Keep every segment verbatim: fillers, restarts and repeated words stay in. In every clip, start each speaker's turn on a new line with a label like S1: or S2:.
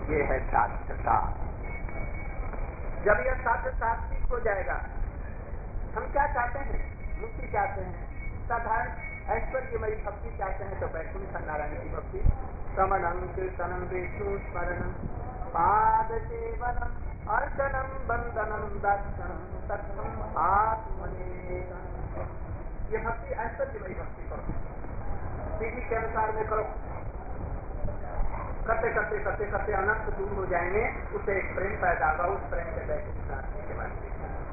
S1: ये है साध्य साध। जब यह साध्य सात्विक हो जाएगा, हम क्या चाहते हैं? मुक्ति चाहते हैं, साधारण ऐश्वर्यमयी भक्ति चाहते हैं, तो वैकुंठ नारायण की भक्ति, श्रवणं कीर्तनं विष्णु स्मरणं पाद सेवनम अर्चनम बंदनम दर्शनम तत्सम आत्मनेकम। ये भक्ति ऐश्वर्यमयी भक्ति करो, विधि के अनुसार में करो। करते करते करते करते अनंत दूर हो जाएंगे, उसे एक प्रेम पैदा होगा, उस प्रेम के वैकुंठ नारायण के बाद।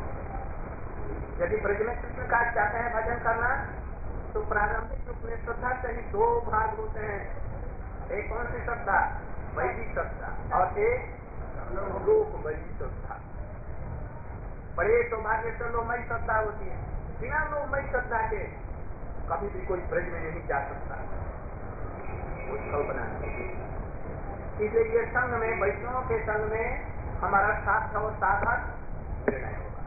S1: यदि ब्रज में कृष्ण का चाहते हैं भजन करना, तो प्रारंभिक रूप में श्रद्धा से ही दो भाग होते हैं। एक कौन सी श्रद्धा? वैदिक श्रद्धा, और एक लोकमयी श्रद्धा। बड़े सौभाग्य से लोकमयी श्रद्धा होती है। बिना लोकमयी श्रद्धा के कभी भी कोई ब्रज में नहीं जा सकता, उत्सव बनाने। इसलिए ये संघ में, वैष्णवों के संघ में हमारा साथ और साधन निर्णय होगा।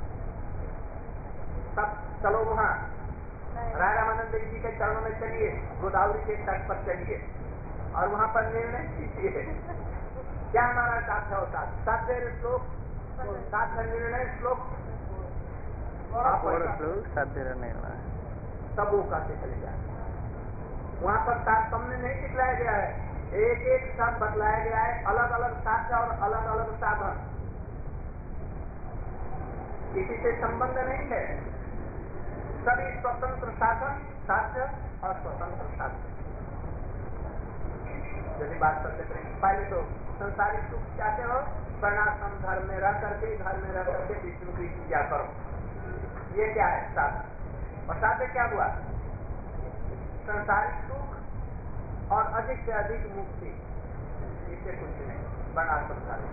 S1: सब चलो वहाँ राय रामानंद जी के चरणों में चलिए, गोदावरी के तट पर चलिए, और वहाँ पर निर्णय कीजिए क्या हमारा साथ और साथ। सात श्लोक, सात निर्णय श्लोक, सब वो करते चले जाए। वहाँ पर तारतम्य नहीं दिखलाया गया है, एक एक साथ बतलाया गया है, अलग अलग साध्य और अलग अलग साधन। किसी से संबंध नहीं है, सभी स्वतंत्र साधन, साध्य और स्वतंत्र साध्य। यदि बात करते करें, पहले तो संसारिक सुख चाहते हो, वर्णाश्रम धर्म में रह करके, घर में रह करके विष्णु की पूजा करो। ये क्या है? साधन। और साध्य क्या हुआ? संसारिक सुख और अधिक से अधिक मुक्ति, इससे कुछ नहीं। वर्णाश्रम धर्म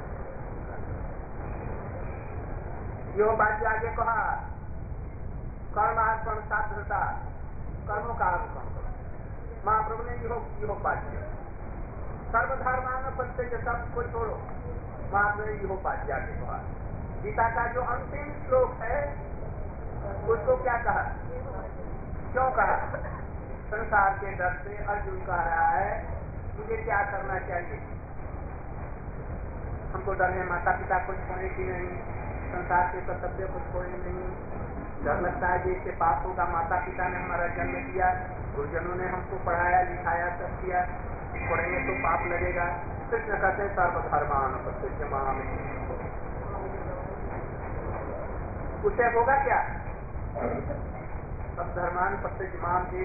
S1: यो बात आगे कहा, कर्मार्पण साध्यता, कर्मों का अर्पण करो। महाप्रभु ने यो यो बात किया, सर्वधर्मान प्रत्येक सबको छोड़ो। महाप्रभु ने यो बात आगे कहा। गीता का जो अंतिम श्लोक है उसको क्या कहा? क्यों कहा? संसार के डर से अर्जुन कह रहा है मुझे क्या करना चाहिए? हमको डर है माता पिता को छोड़ने की नहीं, संसार के कर्तव्य को छोड़ने नहीं। डर लगता है कि इससे पाप होगा। माता पिता ने हमारा जन्म किया, गुरुजनों ने हमको पढ़ाया लिखाया सब किया, पढ़ेंगे तो पाप लगेगा। कृष्ण कहते हैं सर्वधर्मान प्रत्यक्ष माम, उससे होगा क्या? सब धर्मान प्रत्यक्ष माम के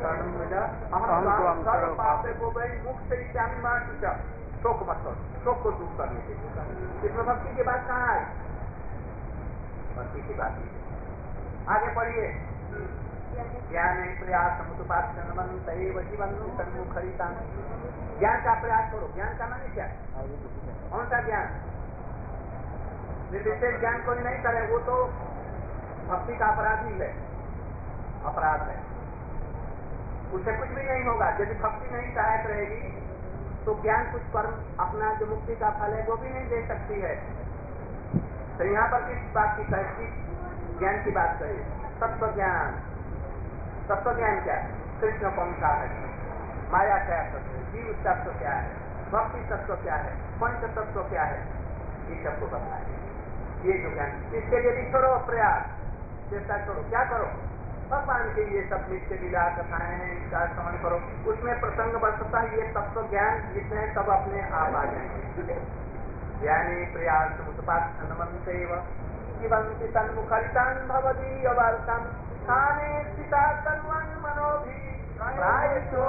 S1: पाप को गई मुख से इत्यादि मार चुका। शोक मत करो, शोक को दूर करने के लिए। इसमें भक्ति की बात कहाँ है? भक्ति की बात आगे पढ़िए। ज्ञान प्रयास समुपासन जीवन सन्मुख हरिता। ज्ञान का प्रयास करो। ज्ञान का माने क्या? कौन सा ज्ञान? निर्विशेष ज्ञान कोई नहीं करे, वो तो भक्ति का अपराधी है, अपराध है। उससे कुछ भी नहीं होगा। यदि भक्ति नहीं सहायक रहेगी तो ज्ञान कुछ कर्म अपना जो मुक्ति का फल है वो भी नहीं दे सकती है। तो यहाँ पर किस बात की कहती? ज्ञान की बात कही। तत्व ज्ञान। तत्व ज्ञान क्या है? कृष्ण कौन सा है, माया क्या तत्व, जीव तत्व क्या है, भक्ति तत्व क्या है, पंच तत्व क्या है, ये सबको बताए। ये जो ज्ञान, इसके लिए भी छोड़ो प्रयास, चेष्टा करो। क्या करो? भगवान के ये सब नित्य लीला कथाएं हैं, इनका श्रवण करो। उसमें प्रसंग बरसता ये तत्व ज्ञान जितने सब अपने आप आ जाएंगे। ज्ञानी प्रयास मुतपात्सनमन्तेव जीवन्ति तन्मुखरितान् भवदीयवार्ताम् स्थाने स्थिता सर्वं मनोभि प्रायशो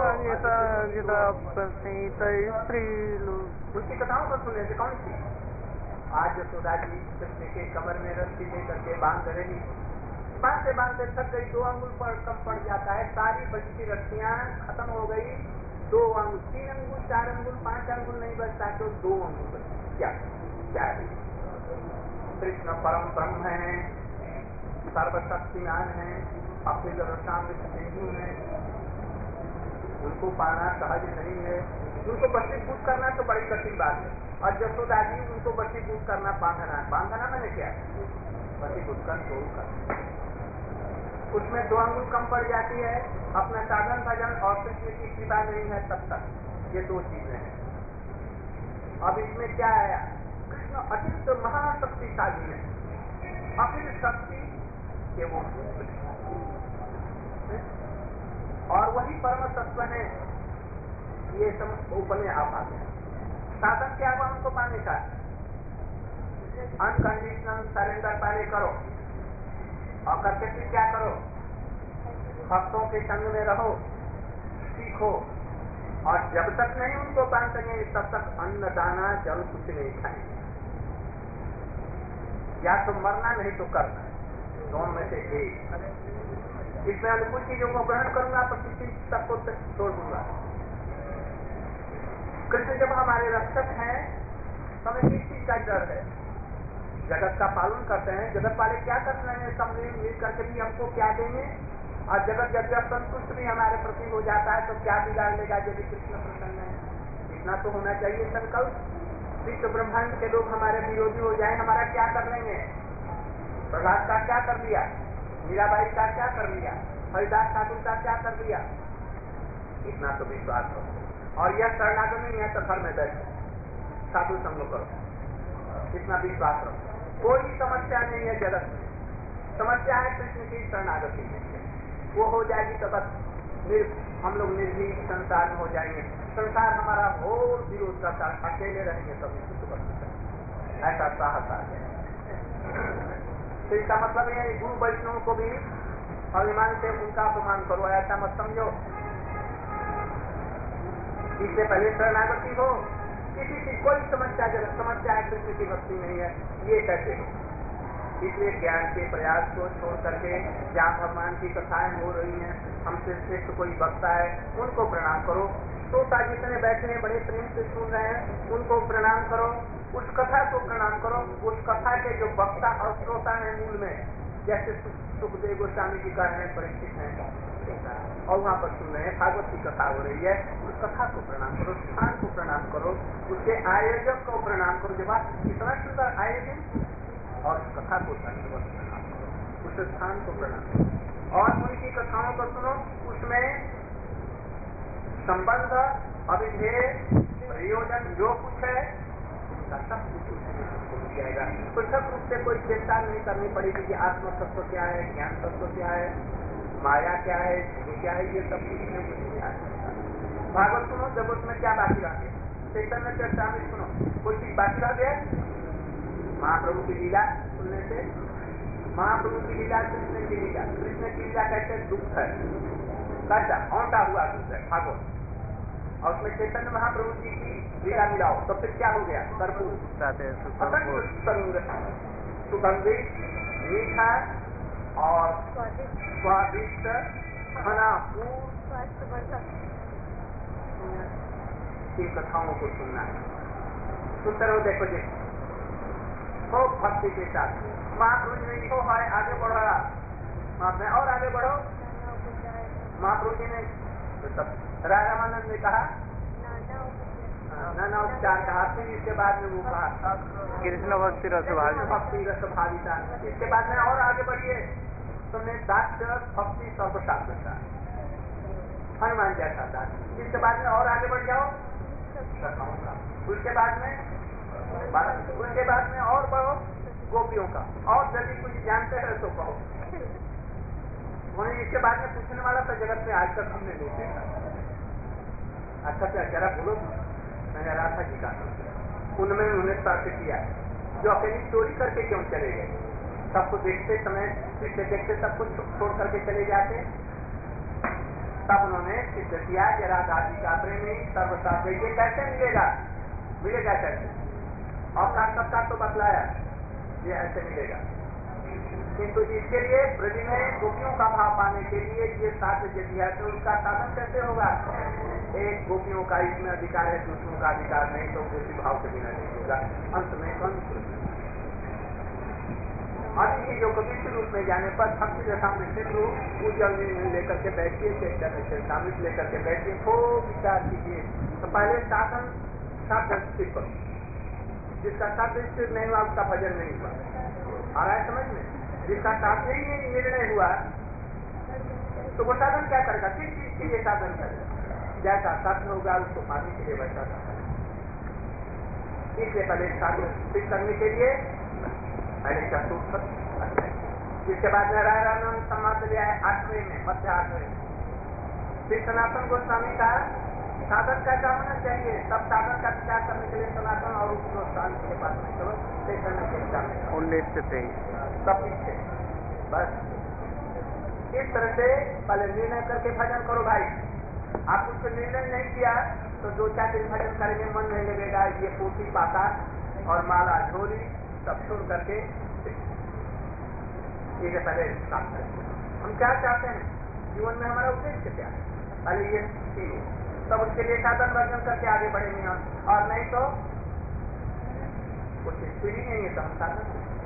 S1: उसकी कथाओं को सुनने से कौन सी? आज यशोदा जी कृष्ण के कमर में रस्सी लेकर के बांध रही, बांधते बांधते थक गई, दो अंगुल पर कम पड़ जाता है, सारी बचती रस्सियां खत्म हो गई, दो अंगुल, तीन अंगुल, चार अंगुल, पांच अंगुल नहीं बचता तो दो अंगुल बचती। क्या क्या है? कृष्ण परम ब्रह्म है, सर्वशक्तिमान है, अपने जगत सिंधु है, उनको पाना सहज नहीं है। उनको बसीभूत करना तो बड़ी कठिन बात है। और यशोदा जी उनको बसीभूत करना, बांधना, बांधना मैंने क्या है? बसीभूत कर दो कर, उसमें दो अंगुल कम पड़ जाती है, अपना साधन भजन और कृष्ण की कृपा नहीं है तब तक। ये दो चीजें हैं। अब इसमें क्या आया, कृष्ण अतिरिक्त महाशक्तिशाली है, अखिल शक्ति के वो और वही परम तत्व है। ये सब ऊपर में आप आते हैं। साधन क्या हुआ उनको पाने का, अनकंडीशनल सरेंडर पहले करो और करके फिर क्या करो, भक्तों के संग में रहो, सीखो, और जब तक नहीं उनको पान सकेंगे तब तक अन्न दाना जल कुछ नहीं खाएंगे। या तो मरना नहीं तो करना, दोनों में से एक। इसमें अनुकूल चीजों को ग्रहण करूंगा तो किसी सबको छोड़ दूंगा। कृष्ण जब हमारे रक्षक हैं तो हमें किस चीज का डर है, जगत का पालन करते हैं, जगत वाले क्या कर रहे हैं, सब मिल करके भी हमको क्या देंगे, और जगत जब जब संतुष्ट भी हमारे प्रति हो जाता है तो क्या बिगाड़ लेगा यदि कृष्ण प्रसन्न है। इतना तो होना चाहिए संकल्प। विश्व ब्रह्मांड के लोग हमारे विरोधी हो जाए, हमारा क्या कर लेंगे, प्रहलाद का क्या कर दिया, मीराबाई का क्या कर लिया, हरिदास ठाकुर का क्या कर दिया, इतना तो विश्वास हो। और यह शरणागत नहीं है तो घर में बैठो, साधु संग करो, इतना विश्वास रखो। कोई समस्या नहीं है जगत में, समस्या है कृष्ण की शरणागति में, वो हो जाएगी तो बस निर, हम लोग निर्भीक संसार में हो जाएंगे। संसार हमारा घोर विरोध करता, अकेले रहेंगे तभी कुछ कर सकते, ऐसा साहस आ गया। तो इसका मतलब है गुरु वैष्णव को भी अभिमान से उनका अपमान करो, ऐसा मत समझो। इससे पहले शरणागति हो, किसी की कोई समस्या जगत समस्या है, कृष्ण की भक्ति नहीं है, ये कैसे हो। इसलिए ज्ञान के प्रयास को छोड़ करके जहाँ भगवान की कथाएं हो रही हैं, हमसे श्रेष्ठ कोई वक्ता है उनको प्रणाम करो, श्रोता जितने बैठे हैं बड़े प्रेम से सुन रहे हैं उनको प्रणाम करो, उस कथा को प्रणाम करो, उस कथा के जो वक्ता और श्रोता है मूल में, जैसे सुखदेव गोस्वामी जी का है, परिचित है और वहाँ पर सुन रहे हैं भागवत की कथा हो रही है, उस कथा को प्रणाम करो, स्थान को प्रणाम करो, उसके आयोजक को प्रणाम करो। जब इतना सुंदर आयोजन और उस कथा को प्रणाम करो, उस स्थान को प्रणाम करो और उनकी कथाओं को सुनो, उसमें संबंध अभिधेय प्रयोजन जो कुछ है उसका सब कुछ मिल जाएगा। पृथक रूप से कोई चिंता नहीं करनी पड़ेगी कि आत्म तत्व क्या है, ज्ञान तत्व क्या है, माया क्या है, जीव क्या है, ये सब कुछ में कुछ नहीं। भागवत सुनो, जब उसमें क्या बाकी रह गया, चैतन्य चर्चामृत सुनो, कोई चीज बाकी रह गया, महाप्रभु की लीला सुनने से, महाप्रभु की लीला कृष्ण की लीला, कृष्ण की लीला कैसे दुख है, कैसा औंटा हुआ दुख है भागवत, और उसमें चैतन्य महाप्रभु जी की लीला मिलाओ तो फिर क्या हो गया, कर्पूर सुगंधित मीठा और स्वादिष्ट घना की कथाओं को सुनना है। सुनते रहो, देखो जी खूब भक्ति के साथ महाप्रभु जी ने है आगे बढ़ा, आपने और आगे बढ़ो। महाप्रभु जी ने राय रामानंद ने कहा नाना उपचार कहा, फिर इसके बाद में वो कहा
S2: कृष्ण भक्ति रस भावी
S1: भक्ति रस भाविता, इसके बाद में और आगे बढ़िए तुमने दास्य भक्ति सर्वशास्त्रता हनुमान जैसा दास, इसके बाद में और आगे बढ़ जाओ कथाओं का, उसके बाद में उसके बाद में और बढ़ो गोपियों का, और यदि कुछ जानते हैं तो कहो। उन्हें इसके बाद में पूछने वाला था जगत में आज तक हमने नहीं देखा। अच्छा क्या जरा बोलो, मैंने राधा जी का उनमें उन्होंने तर्क किया जो अकेली चोरी करके क्यों चले गए, सबको देखते समय देखते देखते सब कुछ छोड़ करके चले जाते, तब उन्होंने सिद्ध किया कि राधा जी का प्रेमी सर्वशास्त्र ये कैसे मिलेगा, मिलेगा कैसे, और का सबका तो बतलाया ये ऐसे मिलेगा, किंतु इसके लिए ब्रज में गोपियों का भाव पाने के लिए ये साध्य यदि है तो उसका साधन कैसे होगा। एक गोपियों का इसमें अधिकार है, दूसरों का अधिकार नहीं, तो गोपी भाव के बिना नहीं होगा। अंत में कौन अन्य चीजों को विश्व रूप में जाने पर भक्ति जैसा मिश्रित रूप उज्जवल लेकर के बैठिए, शामिल लेकर के बैठिए, खूब विचार कीजिए। तो पहले शासन साधन स्थिर करो, जिसका साध्य स्थिर नहीं हुआ उसका भजन नहीं हुआ, आ रहा है समझ में, जिसका साध्य ही नहीं निर्णय हुआ तो वो साधन क्या करेगा, किस चीज के लिए साधन करेगा, जैसा साधन होगा उसको पाने के लिए वैसा साधन। इसलिए पहले साधु सिद्ध करने के लिए पहले चतुर्थ, जिसके बाद नारायण समाप्त लिया है आठवें में, मध्य आठवें में। फिर सनातन गोस्वामी का साधन कैसा होना चाहिए, सब साधन का विचार करने के लिए सनातन और उपनोत्तान के पास में चलो स्टेशन में विचार
S2: उन्नीस से तेईस
S1: सब पीछे। बस इस तरह से पहले निर्णय करके भजन करो भाई। आप कुछ निर्णय नहीं किया तो दो चार दिन भजन करेंगे, मन नहीं लगेगा। ये पोथी पाता और माला झोली सब छोड़ करके ये पहले काम करें। हम क्या चाहते हैं जीवन में, हमारा उद्देश्य क्या है, पहले ये सीखिए, तब उसके लिए साधन वर्जन करके आगे बढ़ेंगे हम। और नहीं तो कुछ स्थिर ही नहीं है तो हम साधन।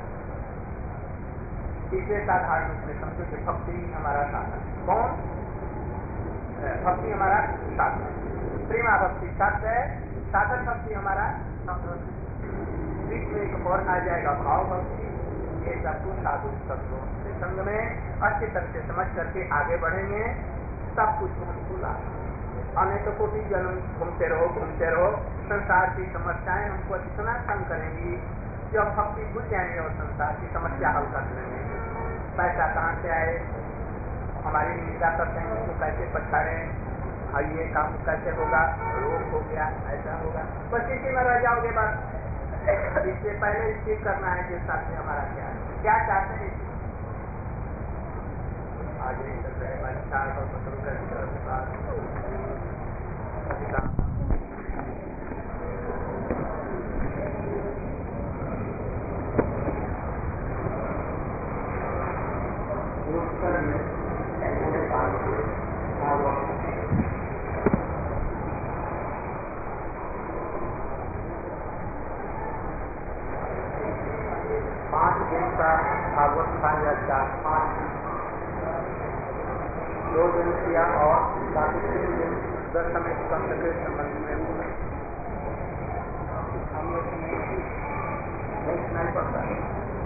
S1: तीसरे साधारण रूप में समझो कि भक्ति हमारा साधन। कौन? भक्ति हमारा साधन, प्रेमा भक्ति साध्य है, साधन भक्ति हमारा साधन। बीच में एक और आ जाएगा भाव भक्ति। ये सब कुछ साधु सत्संगों के संग में अच्छी तरह से समझ करके आगे बढ़ेंगे, सब कुछ हमको लाभ। अनेक तो कोटि जन्म घूमते रहो घूमते रहो, संसार की समस्याएं हमको इतना तंग करेंगी, जब भक्ति भूल जाएंगे और संसार की समस्या हल कर लेंगे। पैसा कहाँ से आए, हमारी निंदा करते हैं, उसको कैसे पछाड़े, और ये काम कैसे होगा, रोग हो गया, ऐसा होगा, बस इसी में रह जाओगे। बस इससे पहले स्थिर करना है कि साथ में हमारा क्या है, क्या चाहते हैं। आगे चल रहे पांच दिन का भागवत था या चार पांच दो दिन किया और बाकी तीन दिन दशम स्कंद के संबंध में बोला। नहीं सुनाई पड़ता है।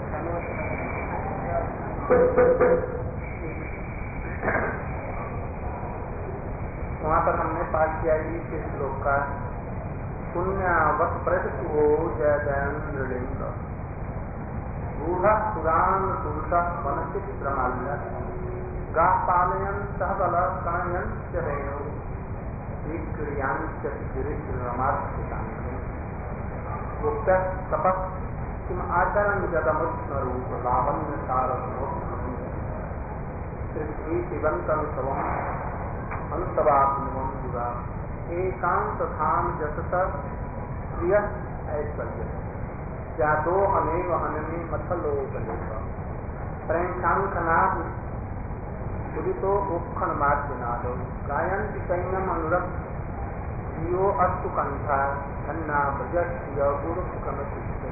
S1: वहाँ पर हमने पाठ किया इस श्लोक का, पुण्यावत प्रदो जय जयन्द्रलिंग रूढ़ पुराण पुरुष वनचित प्रमाल्य गाः पालयन् सहबल कणयन् च रेणु विक्रियांच गिरिश्रमार्थितानि उक्तः तपः किम आचरण जगमुष्ण रूप लावण्य सारस्वोत्तमम् पृथ्वी पिबन्तं स्वम् अंतवाग्निवं दुरा एकांत धाम जसत प्रिय ऐश्वर्य जातो अनेव हनने मथलो बलेगा प्रेंकांकनाद उदितो उखन मार्जनादो गायन्ति सैन्यम अनुरक्त जियो अस्तु कंठा धन्ना भजस्य गुरु कमचित।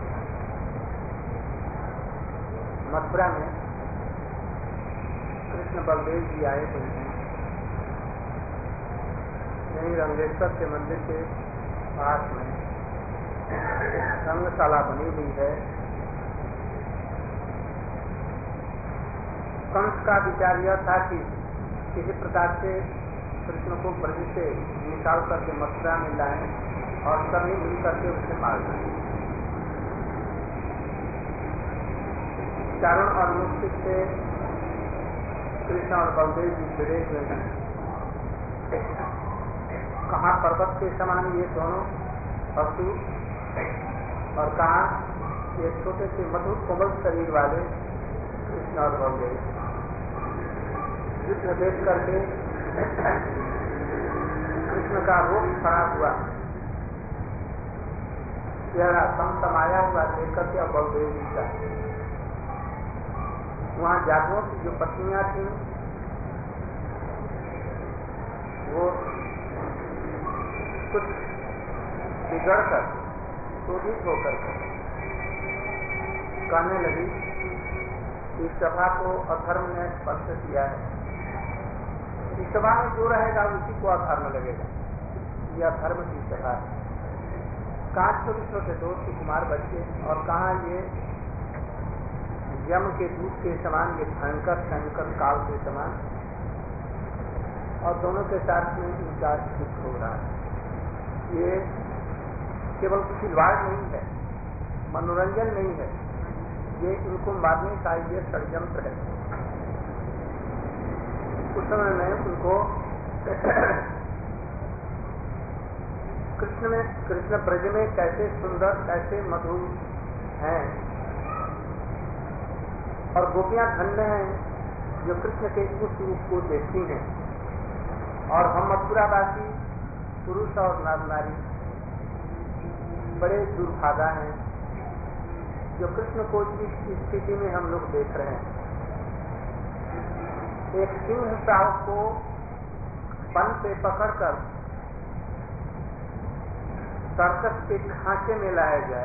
S1: मथुरा में कृष्ण बलदेव जी आए थे, यही रंगेश्वर के मंदिर के पास में रंगशाला बनी हुई है। कंस का विचार यह था कि किसी प्रकार से कृष्ण को ब्रज से निकाल करके मथुरा में लाएं और सभी मिल करके उसे मार दें। चारण और मुक्ति से कृष्ण और बलदेव जी भिड़े हुए हैं। कहाँ पर्वत के समान ये दोनों पशु और कहाँ ये छोटे से मधुर कोमल शरीर वाले कृष्ण और बलदेव। युद्ध देख करके कृष्ण का रूप खड़ा हुआ, चेहरा समसमाया हुआ देख करके अब बलदेव जी का। वहाँ जागरों की जो पत्नियां थी वो कुछ बिगड़ कर क्रोधित होकर कहने लगी, इस सभा को अधर्म ने स्पर्श किया है, इस सभा में जो रहेगा उसी को अधर्म लगेगा, यह अधर्म की सभा है। कहाँ छोटे छोटे दो कुमार बच्चे और कहाँ ये यम के दूध के समान, ये भयंकर भयंकर काल के समान, और दोनों के साथ में इनका युद्ध हो रहा है। ये केवल खिलवाड़ नहीं है, मनोरंजन नहीं है, ये इनको मारने का ये षड्यंत्र है। उस समय में उनको कृष्ण में कृष्ण ब्रज में कैसे सुंदर कैसे मधुर हैं और गोपियां धन्य हैं जो कृष्ण के उस रूप को देखती हैं, और हम मथुरावासी पुरुष और नर नारी बड़े दुर्भागा हैं जो कृष्ण को इस स्थिति में हम लोग देख रहे हैं। एक सिंह साहब को पन पे पकड़कर सर्कस के खांचे में लाया जाए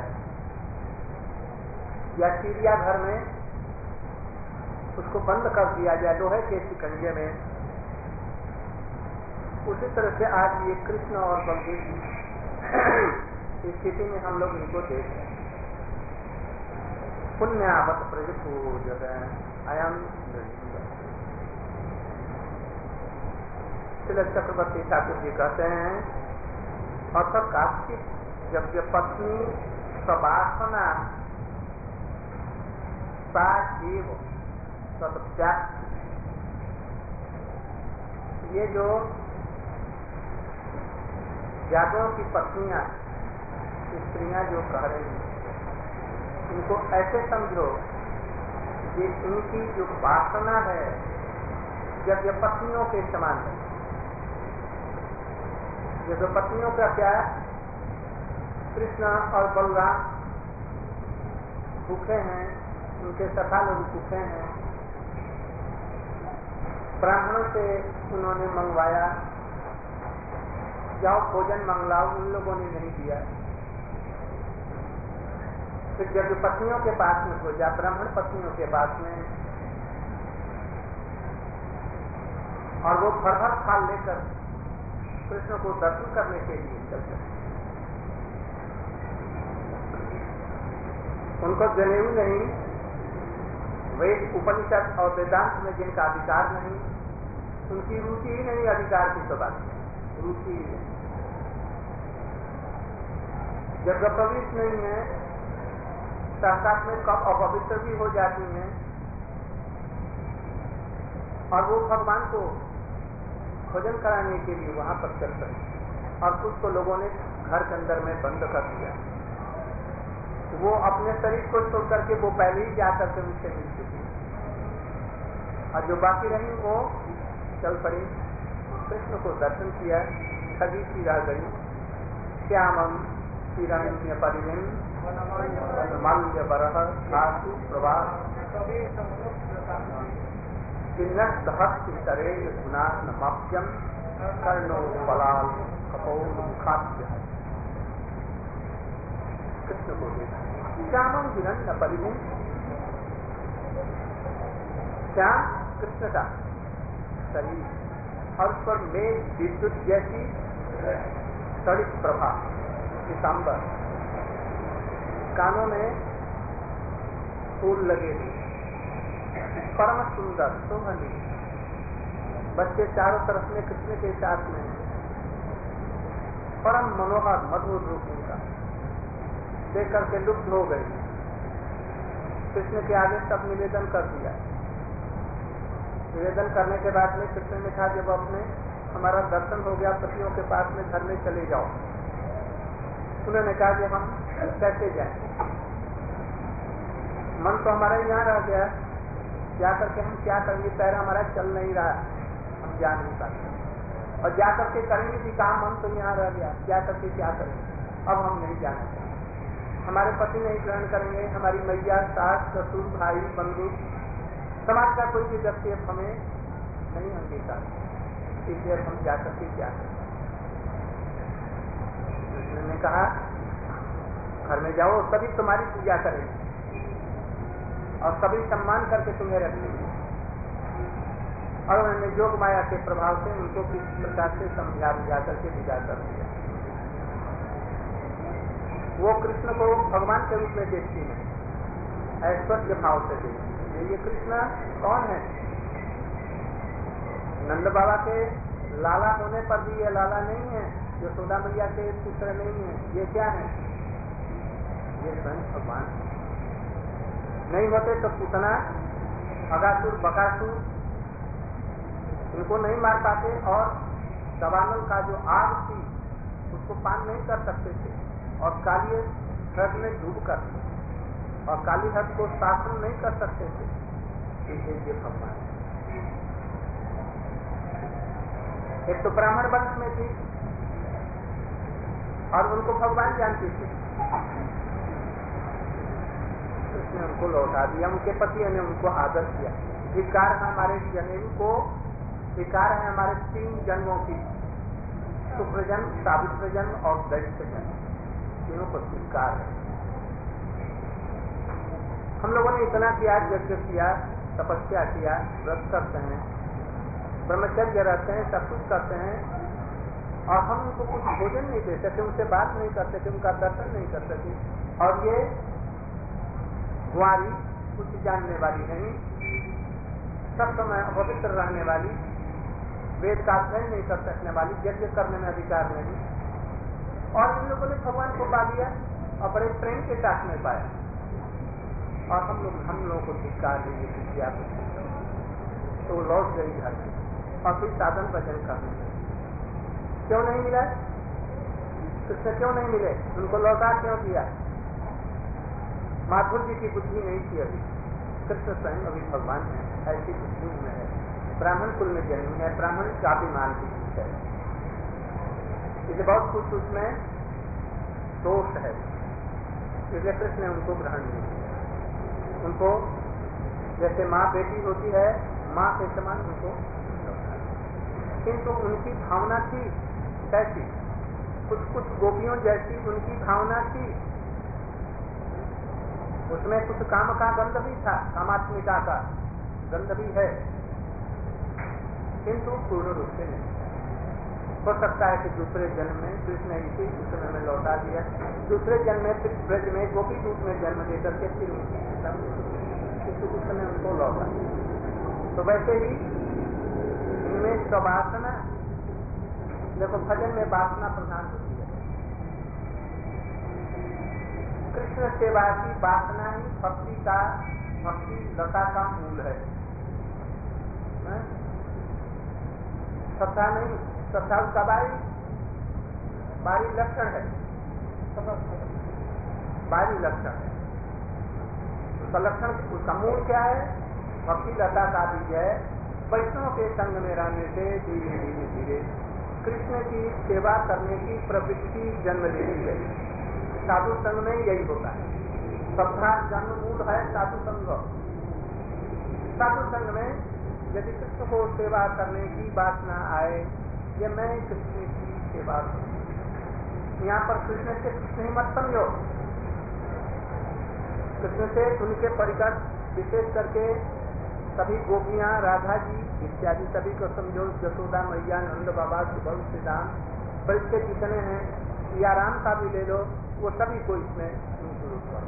S1: या चिड़ियाघर में उसको बंद कर दिया जाए लोहे के शिकंजे में, उसी तरह से आज ये कृष्ण और बलदेव की स्थिति में हम लोग इनको देख रहे हैं। पुण्यावत प्रज पूजक अयम तिलक चक्रवर्ती ठाकुर जी कहते हैं, अर्थात कार्तिक जब जब पत्नी सवासना साजीव सत्याग, ये जो यादवों की पत्नियां स्त्रियां जो कह रही हैं, इनको ऐसे समझो कि इनकी जो वासना है जब ये पत्नियों के समान है। ये जो पत्नियों का क्या है, कृष्ण और बलराम भूखे हैं, उनके सखा लोग भूखे हैं, ब्राह्मणों से उन्होंने मंगवाया जाओ भोजन मंगलाओ, उन लोगों ने नहीं दिया। फिर जब पत्नियों के पास में हो जा, ब्राह्मण पत्नियों के पास में, और वो भर भर थाल लेकर कृष्ण को दर्शन करने के लिए चलते हैं, उनको जनेऊ नहीं, वेद उपनिषद और वेदांत में जिनका अधिकार नहीं, उनकी रुचि ही नहीं अधिकार की तो बात, रुचि ही नहीं। जब पवित्र नहीं है, साथ में कब अपवित्र भी हो जाती हैं, और वो भगवान को भोजन कराने के लिए वहां पर चलते हैं, और कुछ तो लोगों ने घर के अंदर में बंद कर दिया। वो अपने शरीर को छोड़ करके वो पहले ही जाकर के उनसे मिल चुकी, और जो बाकी रही वो चल पड़ी, कृष्ण को दर्शन किया, ठगी सी रह गई। श्यामम हिरण्य परिमिन माल्य बरह आसु प्रवाह चिन्हस्तरे गुणात्मप्यम कर्णो बलाल कपोखाद्य। कृष्ण को देखा, श्यामम हिरण्य परिमिन, श्याम कृष्ण का शरीर, और उस पर मेघ विद्युत जैसी तड़ित प्रभा, सितंबर, कानों में फूल लगे थे, परम सुंदर शोभनी, बच्चे चारों तरफ में कृष्ण के साथ में, परम मनोहर मधुर रूप उनका देख करके लुप्त हो गई। कृष्ण के आगे सब निवेदन कर दिया। निवेदन करने के बाद में कृष्ण ने कहा, जब अपने हमारा दर्शन हो गया, पतियों के पास में घर में चले जाओ। उन्होंने कहा कि हम कैसे जाएं, मन तो हमारा यहाँ रह गया, जा करके हम क्या करेंगे, पैर हमारा चल नहीं रहा, हम जा नहीं पाते, और जा करके करेंगे भी काम, मन तो यहाँ रह गया, जा करके क्या करेंगे, अब हम नहीं जाना चाहिए, हमारे पति नहीं ग्रहण करेंगे, हमारी मैया, सास, ससुर, भाई, बंधु, समाज का कोई भी व्यक्ति अब हमें नहीं अंगीकार, इसलिए हम जा करके क्या करें। ने कहा, घर में जाओ, सभी तुम्हारी पूजा करेंगे और सभी सम्मान करके तुम्हें रखेंगे। और उन्होंने योग माया के प्रभाव से उनको किसी प्रकार से समझा बुझा करके विदा कर दिया। वो कृष्ण को भगवान के रूप में देखती है, ऐश्वर्य भाव से देखती है। ये कृष्ण कौन है? नंद बाबा के लाला होने पर भी ये लाला नहीं है, यशोदा मैया के पुत्र नहीं है, ये क्या है? ये स्वयं भगवान नहीं होते तो पूतना, अगासुर, बकासुर इनको नहीं मार पाते और दवानल का जो आग थी उसको पान नहीं कर सकते थे और काली हृद में डूब कर और काली हृद को शासन नहीं कर सकते थे। इसलिए ये भगवान एक तो ब्राह्मण वंश में थी और उनको भगवान जानते थे, उसने उनको लौटा दिया, उनके पति ने उनको आदर किया। धिक्कार है हमारे जनेऊ को, धिक्कार है हमारे तीन जन्मों की, शुक्र जन्म, सावित्र जन्म और दैत्य जन्म, तीनों को धिक्कार है। हम लोगों ने इतना किया, यज्ञ किया, तपस्या किया, व्रत करते हैं, ब्रह्मचर्य रहते हैं, सब कुछ करते हैं और हम उनको कुछ भोजन नहीं दे सकते, उनसे बात नहीं कर सकते, उनका दर्शन नहीं कर सकते। और ये कुंवारी कुछ जानने वाली नहीं, सब समय अपवित्र रहने वाली, वेद का अध्ययन नहीं कर सकने वाली, यज्ञ करने में अधिकार नहीं, और इन लोगों ने भगवान को पा लिया और बड़े प्रेम के साथ में पाया। और हम लोग हम लोगों को धिक्कार देंगे किया तो लौट गई घर में और फिर साधन भजन करने लगे। क्यों नहीं मिला? कृष्ण क्यों नहीं मिले? उनको लौटा क्यों दिया? माधुर जी की बुद्धि नहीं थी अभी, कृष्ण स्वयं अभी भगवान है, ऐसी बुद्धि में है, ब्राह्मण कुल में जन्म है, ब्राह्मण स्वाभिमान की चीज है, इसलिए बहुत कुछ उसमें दोष है, इसलिए कृष्ण ने उनको ग्रहण नहीं किया। उनको जैसे माँ बेटी होती है, माँ के समान उनको, किंतु उनकी भावना थी कैसी, कुछ कुछ गोपियों जैसी उनकी भावना थी, उसमें कुछ काम का गंध भी था, कामात्मिका का गंध भी है, किंतु पूर्ण रूप से नहीं। हो सकता है कि दूसरे जन्म में कृष्ण इसी समय में लौटा दिया, दूसरे जन्म में फिर ब्रज में गोपी रूप में जन्म देकर के फिर उसी समय उनको लौटा। तो वैसे ही इनमें स्ववासना, देखो भजन में वासना प्रधान होती है, कृष्ण सेवा की वासना ही भक्ति का, भक्ति लता का मूल है। श्रद्धा नहीं, श्रद्धा उसका बारी बारी लक्षण है, बारी लक्षण है, उसका लक्षण, उसका मूल क्या है? भक्ति लता का बीज है। वैष्णव के संग में रहने से धीरे धीरे धीरे कृष्ण की सेवा करने की प्रवृत्ति जन्म लेती है। साधु संग में यही होता है, श्रद्धा जन्म मूल है साधु संग। साधु संग में यदि कृष्ण को सेवा करने की वासना आए, ये मैं कृष्ण की सेवा करूं, यहाँ पर कृष्ण से कृष्ण ही मत समझो, कृष्ण से उनके परिकर विशेष करके सभी गोपियां, राधा जी इत्यादि सभी को समझो, यशोदा मैया, नंद बाबा, सुबल, श्रीराम, ब्रज के जितने हैं, सियाराम का भी ले लो, वो सभी को इसमें इंक्लूड करो।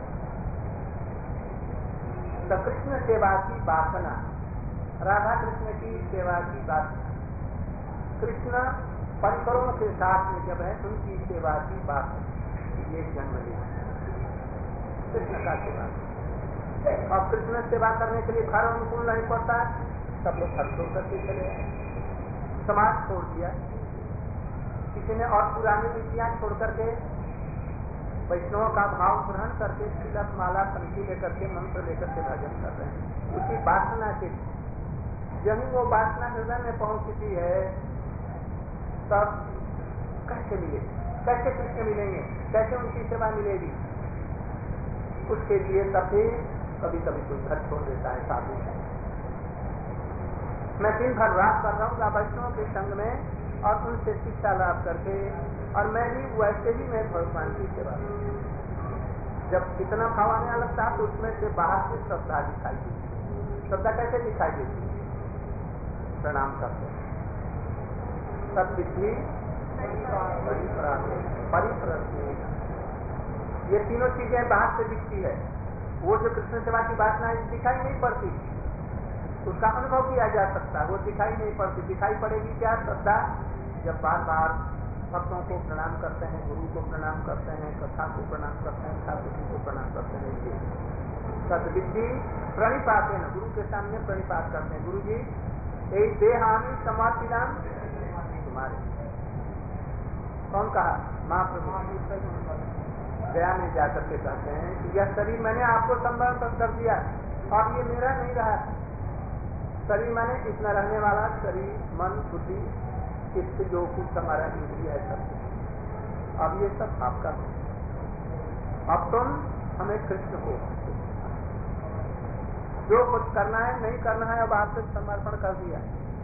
S1: तो कृष्ण सेवा की वासना, राधा कृष्ण की सेवा की वासना, कृष्ण परिकरों के साथ में जब है उनकी सेवा की वासना, ये जन्म लिया कृष्ण का सेवा। और कृष्ण सेवा करने के लिए घर अनुकूल नहीं पड़ता, सब लोग घर छोड़ करके चले आए, समाज छोड़ दिया, किसी ने और पुरानी रीतियां छोड़ करके वैष्णव का भाव ग्रहण करके तिलक माला कंठी लेकर के मंत्र लेकर के भजन कर रहे हैं, उसी वासना के। जब वो वासना हृदय में पहुंचती है तब कैसे मिले, कैसे कृष्ण मिलेंगे, कैसे उनकी सेवा मिलेगी? उसके लिए तभी कभी कभी कोई घर छोड़ देता है साधु। मैं दिन भर रात कर रहा हूँ वैष्णव के संग में और उनसे शिक्षा लाभ करके, और मैं भी वैसे ही मैं भगवान की सेवा करूँ। जब इतना भाव आने लगता है तो उसमें से बाहर से श्रद्धा दिखाई देती। श्रद्धा कैसे दिखाई देती? प्रणाम करते सदविधि परिप्रश्न, ये तीनों चीजें बाहर से दिखती है। वो जो कृष्ण सेवा की वासना दिखाई नहीं पड़ती, उसका अनुभव किया जा सकता है, वो दिखाई नहीं पड़ती। दिखाई पड़ेगी क्या? श्रद्धा, जब बार बार भक्तों को प्रणाम करते हैं, गुरु को प्रणाम करते हैं, कथा को प्रणाम करते हैं, ठाकुर जी को प्रणाम करते हैं। ये सदविधि प्रणिपात है ना, गुरु के सामने प्रणिपात करते हैं। गुरु जी यही देहानि समर्पिताम तुम्हारे। कौन कहा? महाप्रभु गया में जाकर के कहते हैं कि यह शरीर मैंने आपको समर्पण कर दिया और ये मेरा नहीं रहा। शरीर मैंने इसमें रहने वाला शरीर, मन, बुद्धि, चित्त, जो कुछ हमारा इंद्रिय है सब, अब ये सब आपका है। अब तुम हमें कृष्ण को जो कुछ करना है नहीं करना है अब आपसे समर्पण कर दिया।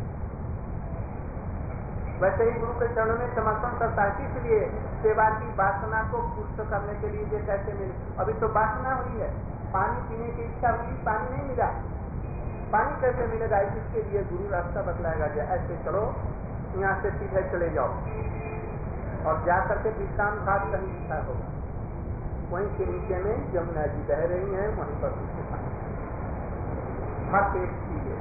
S1: वैसे ही गुरु के चरणों में समर्पण करता है। इसलिए सेवा की वासना को पुष्ट करने के लिए ये कैसे मिले? अभी तो वासना हुई है, पानी पीने की इच्छा हुई, पानी नहीं मिला, पानी कैसे मिलेगा? इसके लिए गुरु रास्ता बतलाएगा कि ऐसे चलो, यहाँ से सीधे चले जाओ और जाकर के विश्राम घाट कहीं लिखा होगा, वहीं के नीचे में यमुना जी बह रही हैं, वहीं पर हर पेट पीजिए।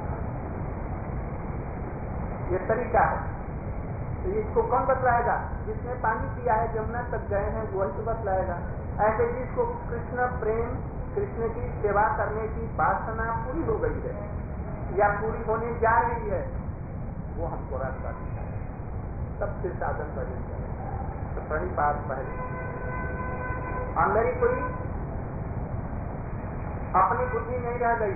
S1: ये तरीका है। तो इसको कौन बतलाएगा? जिसने पानी पिया है, यमुना तक गए हैं, वही तो बतलाएगा। ऐसे जिसको कृष्ण प्रेम, कृष्ण की सेवा करने की वासना पूरी हो गई है या पूरी होने जा रही है, वो हमको रास्ता दिखा है। सबसे साधन भजन करें तो प्रणिपात पहले। और मेरी कोई अपनी बुद्धि नहीं रह गई,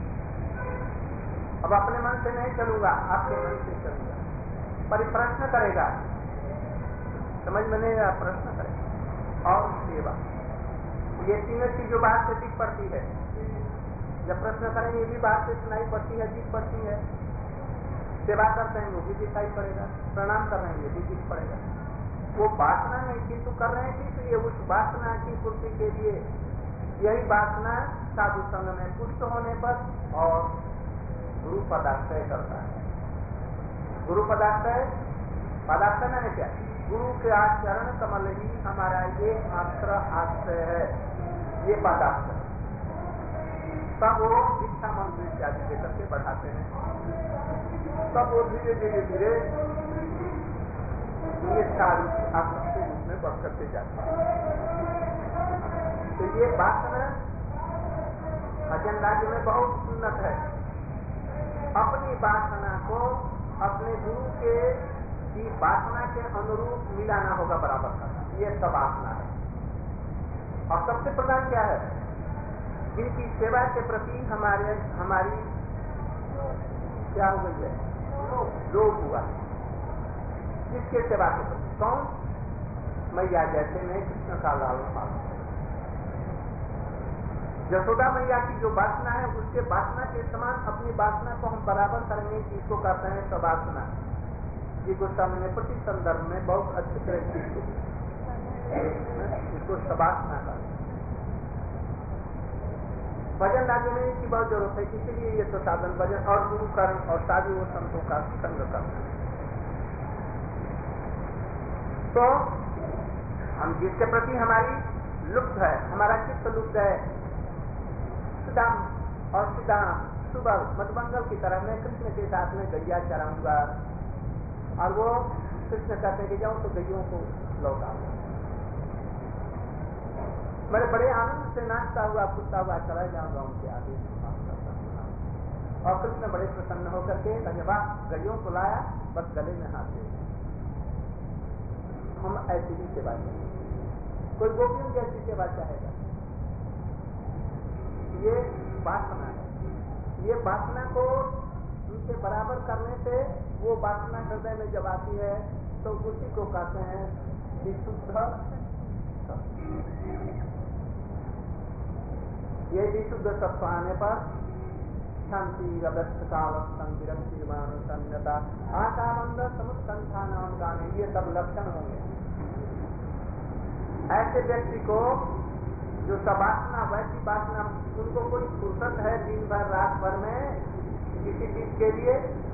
S1: अब अपने मन से नहीं चलूंगा, आपके मन से चलूंगा। पर प्रश्न करेगा, समझ में नहीं आया, प्रश्न करेगा। और सेवा, ये तीनों चीज जो बात से दिख पड़ती है, जब प्रश्न करेंगे ये भी बात से सुनाई पड़ती है, दिख पड़ती है। सेवा करते हैं वो भी दिखाई पड़ेगा, प्रणाम कर रहे हैं ये भी दिख पड़ेगा। वो वासना नहीं, किंतु कर रहे हैं किस लिए? उस वासना की पूर्ति के लिए। यही वासना साधु संग में पुष्ट होने पर और गुरु पदाश्रय करता है। गुरु पदाश्रय, पदाश्रय मैंने क्या? गुरु के आचरण कमल ही हमारा ये मात्र आश्रय है, ये पदाश्रय। तब वो दीक्षा मंत्र इत्यादि देकर के बढ़ाते हैं, तब वो धीरे धीरे धीरे आसक्ति रूप में बढ़ करते जाते हैं। तो ये वासना भजन राज्य में बहुत उन्नत है। अपनी वासना को अपने गुरु के की वासना के अनुरूप मिलाना होगा, बराबर करना, ये सब वासना है। और सबसे प्रधान क्या है? जिनकी सेवा के प्रति हमारे हमारी क्या हो गई है? लोभ हुआ। जिसके सेवा के प्रति कौन? मैया जैसे मैं कृष्ण का लाल पालू। यशोदा मैया की जो वासना है, उसके वासना के समान अपनी वासना को हम बराबर करेंगे। इसको कहते हैं सवासना। ये गोस्वामी ने प्रति संदर्भ में बहुत अच्छी तरह से इसको सवासना का भजन राज्य में इसकी बहुत जरूरत है। इसीलिए ये तो साधन भजन और गुरु कर्म और साधु और संतों का संग करना। तो हम जिसके प्रति हमारी लुप्त है, हमारा चित्त लुप्त है, सुदाम और सुदाम सुबह मधुमंगल की तरह मैं कृष्ण के साथ में गैया चराऊंगा, और वो कृष्ण कहते कि जाऊं तो गैयों को लौटाऊंगा। मैं बड़े आनंद से नाचता हुआ कूदता हुआ चला जाऊंगा उनके आगे, और कृष्ण बड़े प्रसन्न होकर के कहे वाह गैयों को लाया, बस गले में हाथ दे। हम ऐसी ही सेवा करेंगे। कोई गोपियों जैसी सेवा चाहेगा, ये वासना है। ये वासना को उनसे बराबर करने से वो वासना हृदय में जब आती है तो उसी को कहते हैं विशुद्ध। ये विशुद्ध सत्व आने पर शांति संयता आशानंद समुत्कंठा नाम गाने, ये सब लक्षण होंगे। ऐसे व्यक्ति को जो सवासना, वैसी वासना, उनको कोई फुर्सत है दिन भर रात भर में किसी चीज के लिए,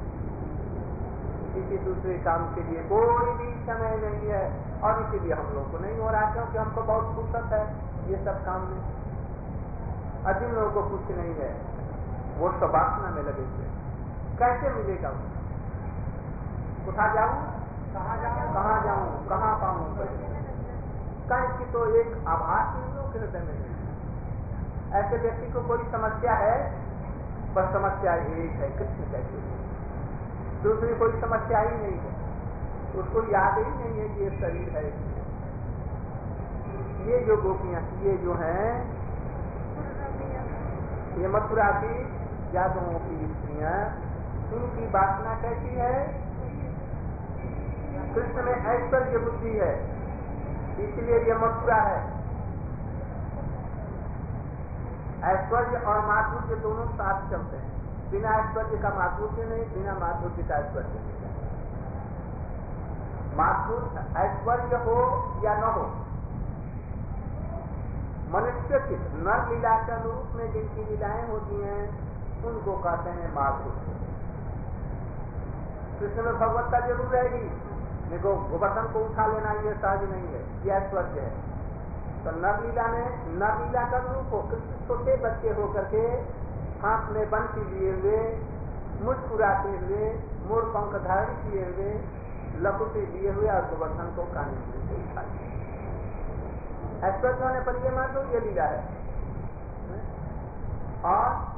S1: किसी दूसरे काम के लिए कोई भी समय नहीं है। और इसीलिए हम लोग को नहीं हो रहा, क्योंकि हमको बहुत फुर्सत है ये सब काम में। और जिन लोगों को कुछ नहीं है वो सवासना में लगे हुए, कैसे मिलेगा? उठा जाऊं कहाँ जाऊं, कहाँ पाऊं कहीं की तो एक आभास भी लोग हृदय में नहीं। ऐसे व्यक्ति को कोई समस्या है, बस समस्या एक है, कृष्ण कैसे, दूसरी कोई समस्या ही नहीं है, उसको याद ही नहीं है कि ये शरीर है। ये जो गोपियां, ये जो हैं, ये मथुरा की यादवों की स्त्रियां, उनकी वासना कैसी है? कृष्ण में ऐश्वर्य बुद्धि है, इसलिए ये मथुरा है। ऐश्वर्य और माधुर्य दोनों साथ चलते हैं। बिना ऐश्वर्य का माधुर्य नहीं, बिना माधुर्य का ऐश्वर्य नहीं। माधुर्य ऐश्वर्य हो या न हो, मनुष्य की नर लीला के रूप में जिनकी लीलाएं होती हैं उनको कहते हैं माधुर्य। कृष्ण में भगवत्ता जरूर रहेगी, देखो गोवर्धन को उठा लेना ये सहज नहीं है, ये ऐश्वर्य है। तो नर लीला में नर लीला का रूप हो, कृष्ण छोटे बच्चे होकर के हाथ में बंसी लिए हुए, मुस्कुराते हुए, मोर पंख धारण किए हुए, लकुटी लिए हुए और गोवर्धन को काने में उठा लिया। ऐश्वर्य होने पर ये माधुर्य लीला है। और